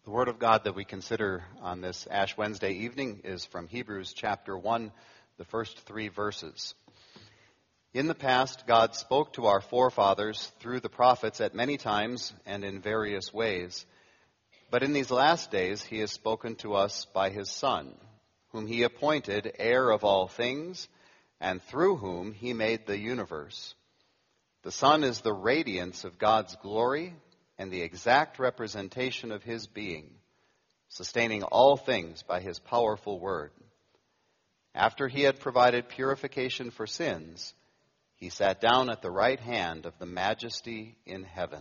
The Word of God that we consider on this Ash Wednesday evening is from Hebrews chapter 1, the first 3 verses. In the past, God spoke to our forefathers through the prophets at many times and in various ways. But in these last days, He has spoken to us by His Son, whom He appointed heir of all things, and through whom He made the universe. The Son is the radiance of God's glory and the exact representation of His being, sustaining all things by His powerful word. After He had provided purification for sins, He sat down at the right hand of the Majesty in heaven.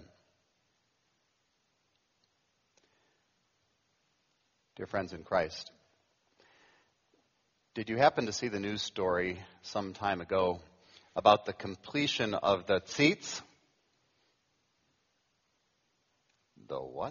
Dear friends in Christ, did you happen to see the news story some time ago about the completion of the tzitz? The what?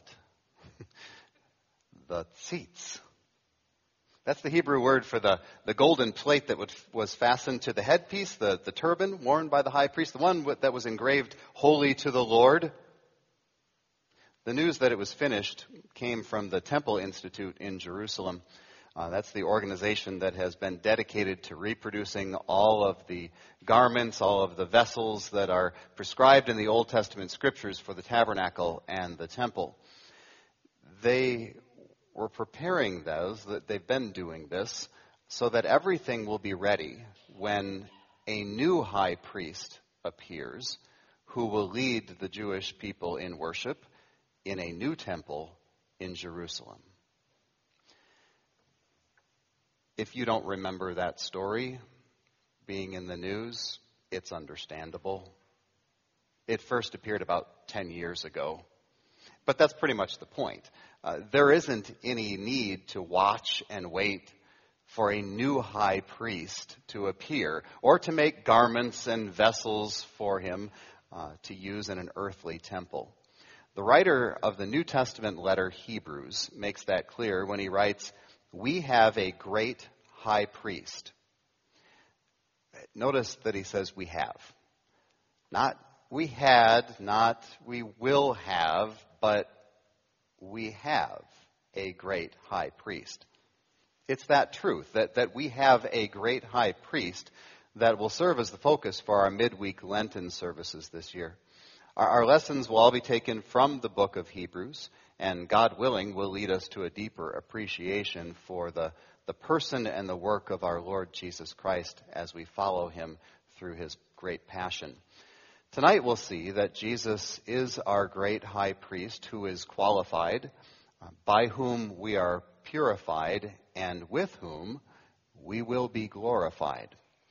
The tzitz. That's the Hebrew word for the golden plate that was fastened to the headpiece, the turban worn by the high priest, the one that was engraved holy to the Lord. The news that it was finished came from the Temple Institute in Jerusalem. That's the organization that has been dedicated to reproducing all of the garments, all of the vessels that are prescribed in the Old Testament scriptures for the tabernacle and the temple. They were preparing those, that they've been doing this, so that everything will be ready when a new high priest appears who will lead the Jewish people in worship in a new temple in Jerusalem. If you don't remember that story being in the news, it's understandable. It first appeared about 10 years ago. But that's pretty much the point. There isn't any need to watch and wait for a new high priest to appear or to make garments and vessels for him to use in an earthly temple. The writer of the New Testament letter Hebrews makes that clear when he writes, "We have a great high priest." Notice that he says we have. Not we had, not we will have, but we have a great high priest. It's that truth, that we have a great high priest that will serve as the focus for our midweek Lenten services this year. Our lessons will all be taken from the book of Hebrews, and God willing will lead us to a deeper appreciation for the person and the work of our Lord Jesus Christ as we follow Him through His great passion. Tonight we'll see that Jesus is our great high priest who is qualified, by whom we are purified, and with whom we will be glorified.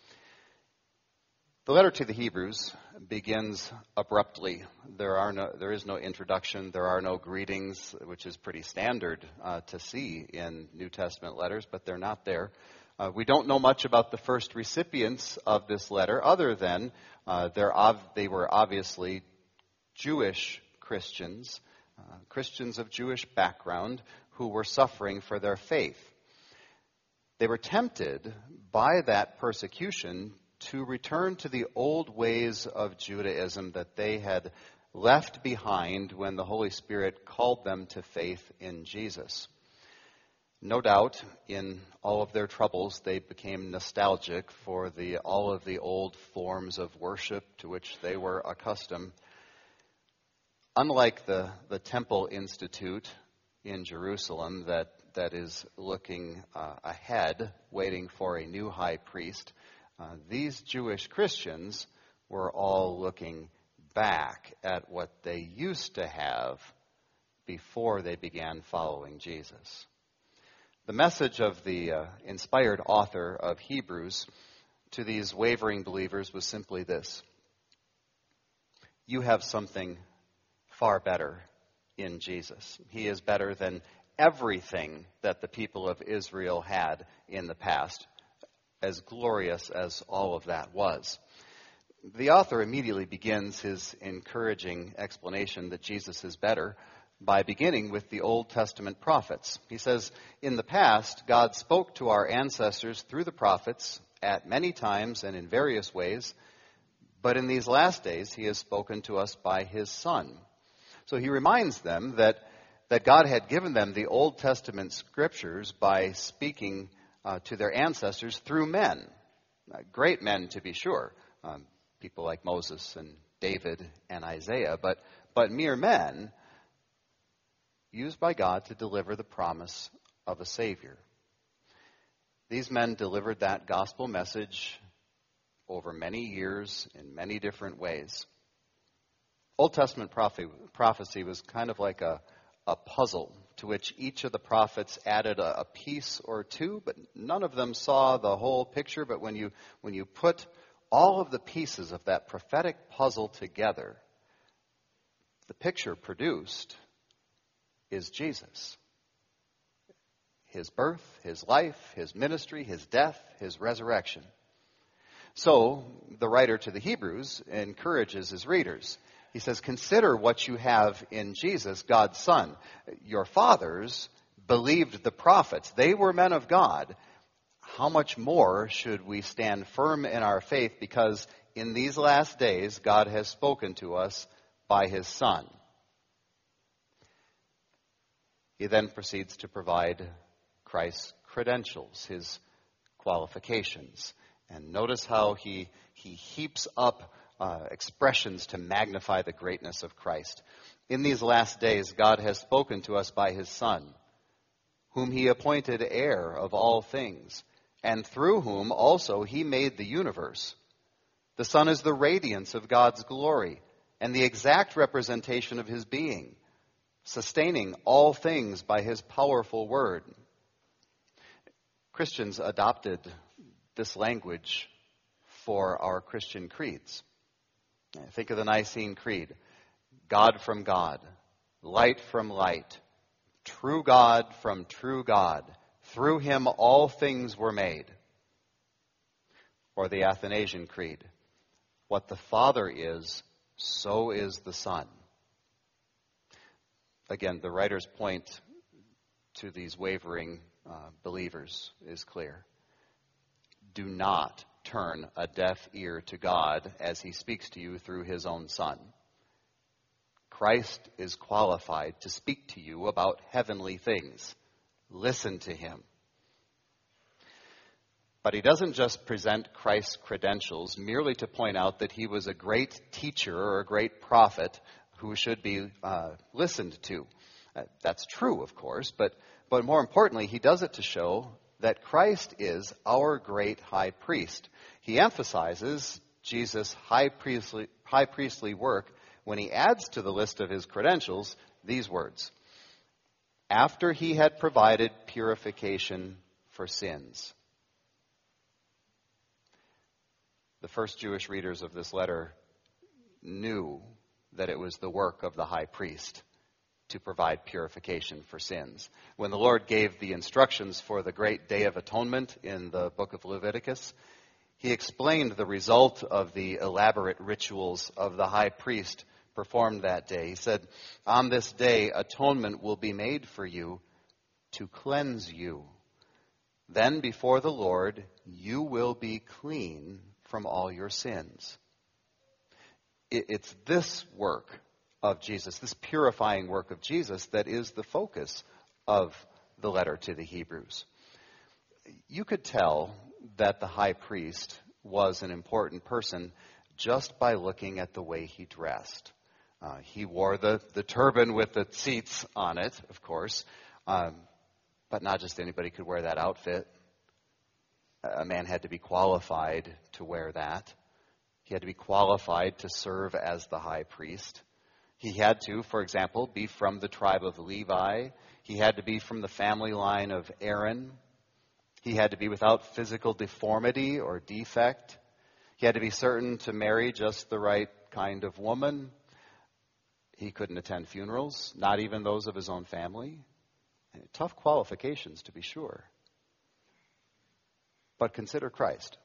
The letter to the Hebrews begins abruptly. There is no introduction. There are no greetings, which is pretty standard to see in New Testament letters, but they're not there. We don't know much about the first recipients of this letter, other than they were obviously Jewish Christians, Christians of Jewish background, who were suffering for their faith. They were tempted by that persecution to return to the old ways of Judaism that they had left behind when the Holy Spirit called them to faith in Jesus. No doubt, in all of their troubles, they became nostalgic for all of the old forms of worship to which they were accustomed. Unlike the Temple Institute in Jerusalem that is looking ahead, waiting for a new high priest, these Jewish Christians were all looking back at what they used to have before they began following Jesus. The message of the inspired author of Hebrews to these wavering believers was simply this: you have something far better in Jesus. He is better than everything that the people of Israel had in the past, as glorious as all of that was. The author immediately begins his encouraging explanation that Jesus is better by beginning with the Old Testament prophets. He says, "In the past, God spoke to our ancestors through the prophets at many times and in various ways, but in these last days He has spoken to us by His Son." So he reminds them that that God had given them the Old Testament scriptures by speaking to their ancestors through men. Great men, to be sure. People like Moses and David and Isaiah, but mere men used by God to deliver the promise of a Savior. These men delivered that gospel message over many years in many different ways. Old Testament prophecy was kind of like a puzzle to which each of the prophets added a piece or two, but none of them saw the whole picture. But when you put all of the pieces of that prophetic puzzle together, the picture produced is Jesus. His birth, his life, his ministry, his death, his resurrection. So the writer to the Hebrews encourages his readers. He says, consider what you have in Jesus, God's Son. Your fathers believed the prophets. They were men of God. How much more should we stand firm in our faith? Because in these last days, God has spoken to us by his Son. He then proceeds to provide Christ's credentials, his qualifications. And notice how he heaps up expressions to magnify the greatness of Christ. In these last days, God has spoken to us by his Son, whom he appointed heir of all things, and through whom also he made the universe. The Son is the radiance of God's glory and the exact representation of his being, sustaining all things by his powerful word. Christians adopted this language for our Christian creeds. Think of the Nicene Creed. God from God, light from light, true God from true God. Through him all things were made. Or the Athanasian Creed. What the Father is, so is the Son. Again, the writer's point to these wavering believers is clear. Do not turn a deaf ear to God as he speaks to you through his own Son. Christ is qualified to speak to you about heavenly things. Listen to him. But he doesn't just present Christ's credentials merely to point out that he was a great teacher or a great prophet who should be listened to. That's true, of course, but more importantly, he does it to show that Christ is our great high priest. He emphasizes Jesus' high priestly work when he adds to the list of his credentials these words: after he had provided purification for sins. The first Jewish readers of this letter knew that it was the work of the high priest to provide purification for sins. When the Lord gave the instructions for the great Day of Atonement in the book of Leviticus, he explained the result of the elaborate rituals of the high priest performed that day. He said, on this day, atonement will be made for you to cleanse you. Then before the Lord, you will be clean from all your sins. It's this work of Jesus, this purifying work of Jesus, that is the focus of the letter to the Hebrews. You could tell that the high priest was an important person just by looking at the way he dressed. He wore the turban with the tzitzit on it, of course, but not just anybody could wear that outfit. A man had to be qualified to wear that. He had to be qualified to serve as the high priest. He had to, for example, be from the tribe of Levi. He had to be from the family line of Aaron. He had to be without physical deformity or defect. He had to be certain to marry just the right kind of woman. He couldn't attend funerals, not even those of his own family. Tough qualifications, to be sure. But consider Christ.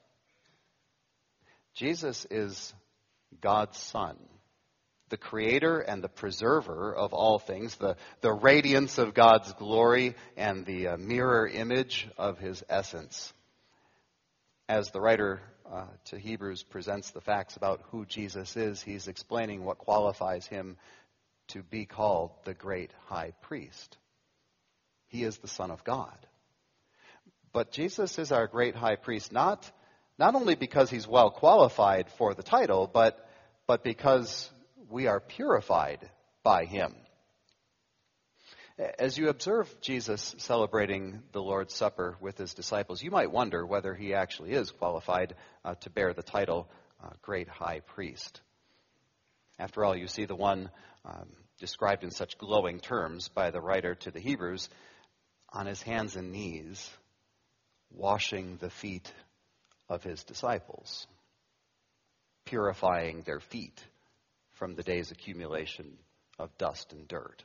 Jesus is God's Son, the creator and the preserver of all things, the radiance of God's glory and the mirror image of his essence. As the writer to Hebrews presents the facts about who Jesus is, he's explaining what qualifies him to be called the great high priest. He is the Son of God. But Jesus is our great high priest, not only because he's well qualified for the title, but because we are purified by him. As you observe Jesus celebrating the Lord's Supper with his disciples, you might wonder whether he actually is qualified to bear the title great high priest. After all, you see the one described in such glowing terms by the writer to the Hebrews on his hands and knees, washing the feet of his disciples, purifying their feet from the day's accumulation of dust and dirt.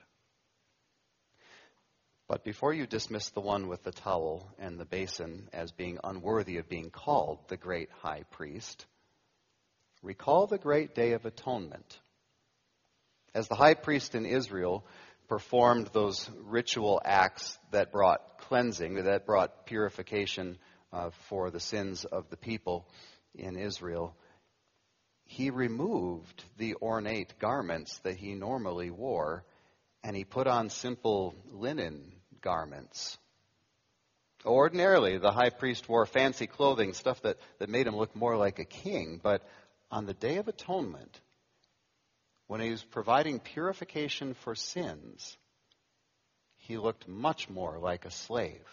But before you dismiss the one with the towel and the basin as being unworthy of being called the great high priest, recall the great day of atonement. As the high priest in Israel performed those ritual acts that brought cleansing, that brought purification for the sins of the people in Israel, he removed the ornate garments that he normally wore, and he put on simple linen garments. Ordinarily, the high priest wore fancy clothing, stuff that made him look more like a king. But on the Day of Atonement, when he was providing purification for sins, he looked much more like a slave.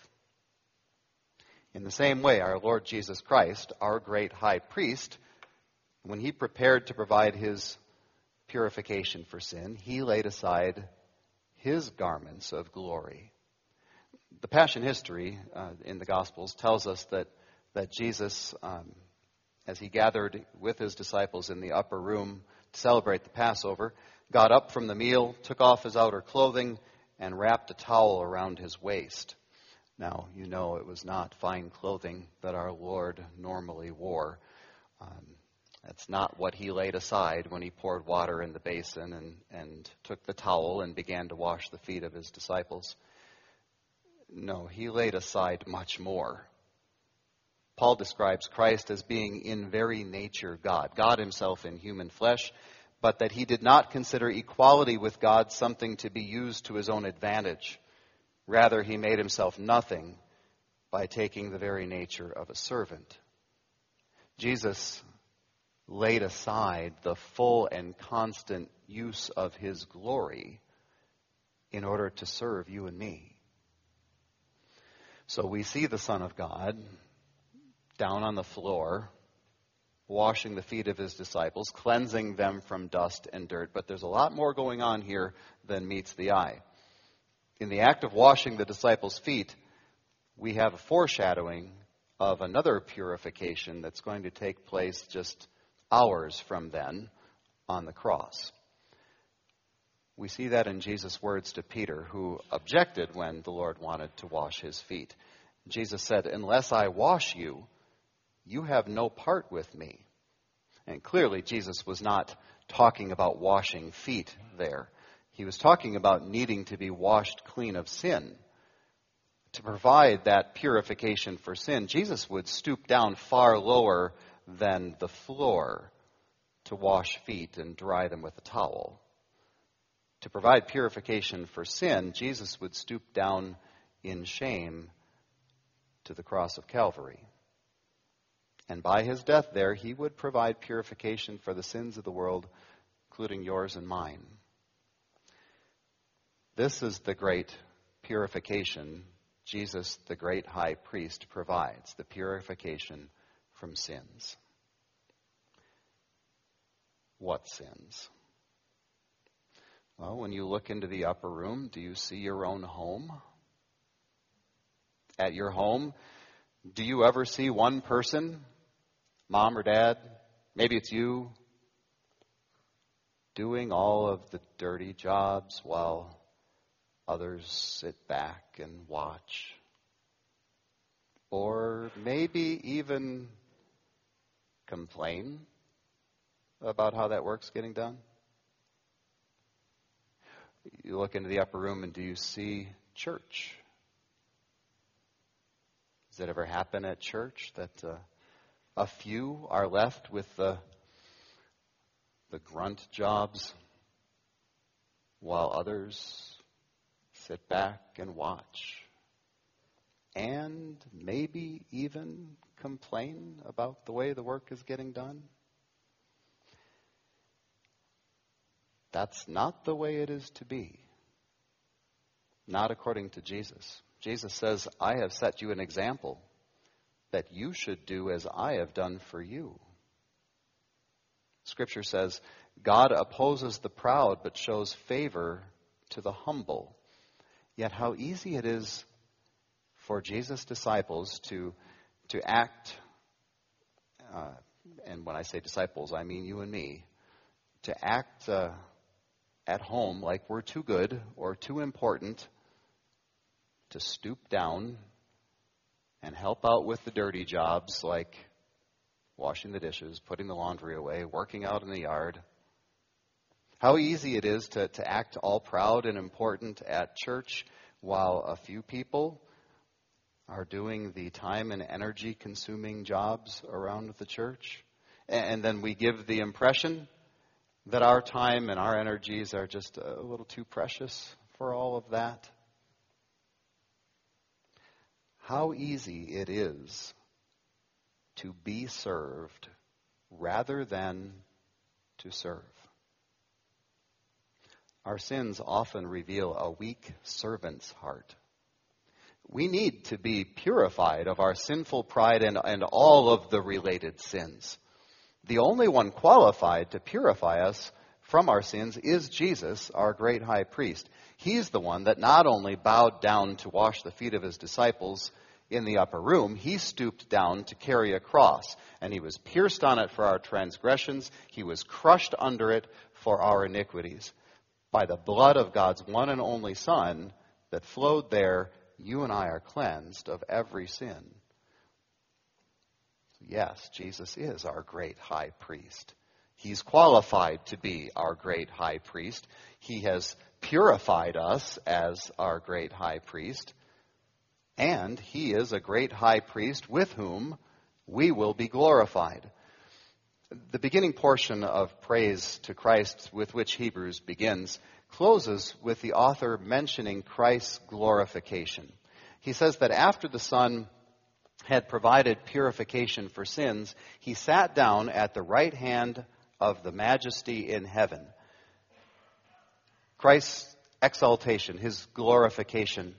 In the same way, our Lord Jesus Christ, our great high priest, when he prepared to provide his purification for sin, he laid aside his garments of glory. The Passion history in the Gospels tells us that Jesus, as he gathered with his disciples in the upper room to celebrate the Passover, got up from the meal, took off his outer clothing, and wrapped a towel around his waist. Now, you know it was not fine clothing that our Lord normally wore. That's not what he laid aside when he poured water in the basin and took the towel and began to wash the feet of his disciples. No, he laid aside much more. Paul describes Christ as being in very nature God, God himself in human flesh, but that he did not consider equality with God something to be used to his own advantage. Rather, he made himself nothing by taking the very nature of a servant. Jesus laid aside the full and constant use of his glory in order to serve you and me. So we see the Son of God down on the floor, washing the feet of his disciples, cleansing them from dust and dirt. But there's a lot more going on here than meets the eye. In the act of washing the disciples' feet, we have a foreshadowing of another purification that's going to take place just hours from then on the cross. We see that in Jesus' words to Peter, who objected when the Lord wanted to wash his feet. Jesus said, "Unless I wash you, you have no part with me." And clearly, Jesus was not talking about washing feet there. He was talking about needing to be washed clean of sin. To provide that purification for sin, Jesus would stoop down far lower than the floor to wash feet and dry them with a towel. To provide purification for sin, Jesus would stoop down in shame to the cross of Calvary. And by his death there, he would provide purification for the sins of the world, including yours and mine. This is the great purification Jesus, the great high priest, provides, the purification from sins. What sins? Well, when you look into the upper room, do you see your own home? At your home, do you ever see one person, mom or dad, maybe it's you, doing all of the dirty jobs while others sit back and watch? Or maybe even complain about how that work's getting done? You look into the upper room and do you see church? Does it ever happen at church that a few are left with the grunt jobs? while others sit back and watch, and maybe even complain about the way the work is getting done? That's not the way it is to be. Not according to Jesus. Jesus says, I have set you an example that you should do as I have done for you. Scripture says, God opposes the proud but shows favor to the humble. Yet how easy it is for Jesus' disciples to act, and when I say disciples, I mean you and me, to act at home like we're too good or too important, to stoop down and help out with the dirty jobs like washing the dishes, putting the laundry away, working out in the yard. How easy it is to act all proud and important at church while a few people are doing the time and energy consuming jobs around the church. And then we give the impression that our time and our energies are just a little too precious for all of that. How easy it is to be served rather than to serve. Our sins often reveal a weak servant's heart. We need to be purified of our sinful pride and all of the related sins. The only one qualified to purify us from our sins is Jesus, our great high priest. He's the one that not only bowed down to wash the feet of his disciples in the upper room, he stooped down to carry a cross, and he was pierced on it for our transgressions. He was crushed under it for our iniquities. By the blood of God's one and only Son that flowed there, you and I are cleansed of every sin. Yes, Jesus is our great high priest. He's qualified to be our great high priest. He has purified us as our great high priest. And he is a great high priest with whom we will be glorified. The beginning portion of praise to Christ with which Hebrews begins closes with the author mentioning Christ's glorification. He says that after the Son had provided purification for sins, he sat down at the right hand of the Majesty in heaven. Christ's exaltation, his glorification,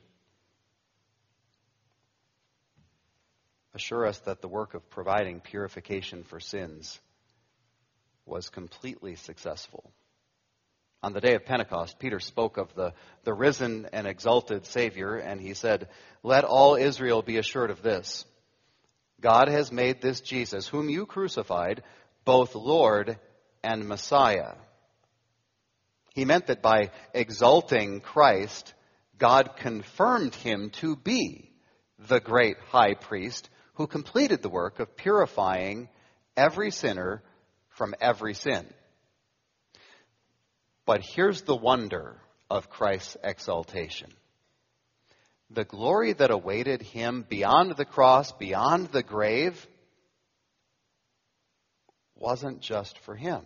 assure us that the work of providing purification for sins was completely successful. On the day of Pentecost, Peter spoke of the risen and exalted Savior, and he said, "Let all Israel be assured of this. God has made this Jesus, whom you crucified, both Lord and Messiah." He meant that by exalting Christ, God confirmed him to be the great high priest who completed the work of purifying every sinner from every sin. But here's the wonder of Christ's exaltation. The glory that awaited him beyond the cross, beyond the grave, wasn't just for him.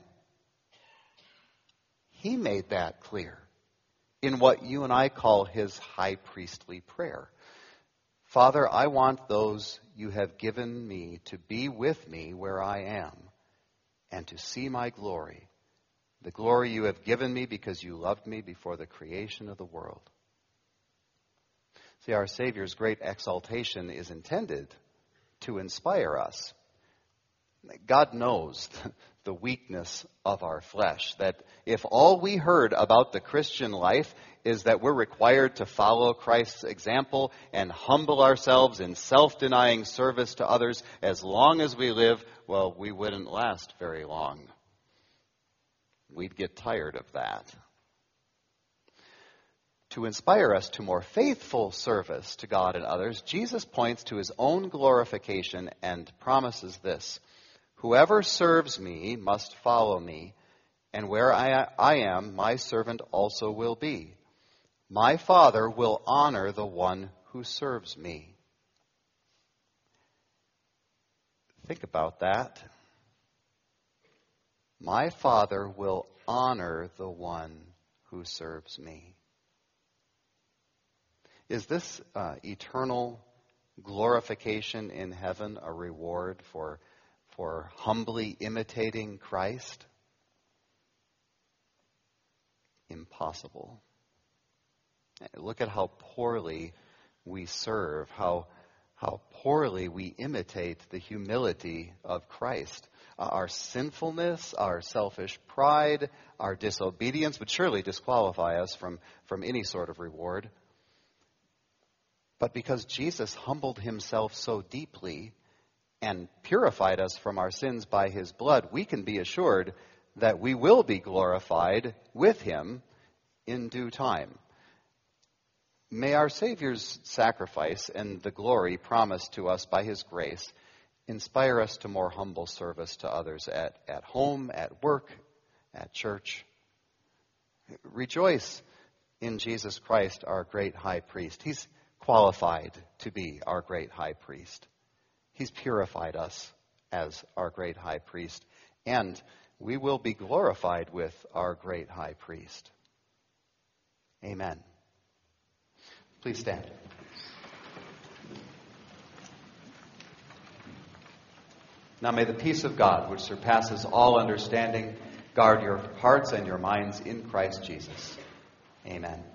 He made that clear in what you and I call his high priestly prayer. Father, I want those you have given me to be with me where I am and to see my glory, the glory you have given me because you loved me before the creation of the world. See, our Savior's great exaltation is intended to inspire us. God knows the weakness of our flesh, that if all we heard about the Christian life is that we're required to follow Christ's example and humble ourselves in self-denying service to others as long as we live, well, we wouldn't last very long. We'd get tired of that. To inspire us to more faithful service to God and others, Jesus points to his own glorification and promises this: "Whoever serves me must follow me, and where I am, my servant also will be. My Father will honor the one who serves me." Think about that. My Father will honor the one who serves me. Is this eternal glorification in heaven a reward for humbly imitating Christ? Impossible. Look at how poorly we serve, how poorly we imitate the humility of Christ. Our sinfulness, our selfish pride, our disobedience would surely disqualify us from any sort of reward. But because Jesus humbled himself so deeply and purified us from our sins by his blood, we can be assured that we will be glorified with him in due time. May our Savior's sacrifice and the glory promised to us by his grace inspire us to more humble service to others at home, at work, at church. Rejoice in Jesus Christ, our great high priest. He's qualified to be our great high priest. He's purified us as our great high priest, and we will be glorified with our great high priest. Amen. Please stand. Now may the peace of God, which surpasses all understanding, guard your hearts and your minds in Christ Jesus. Amen.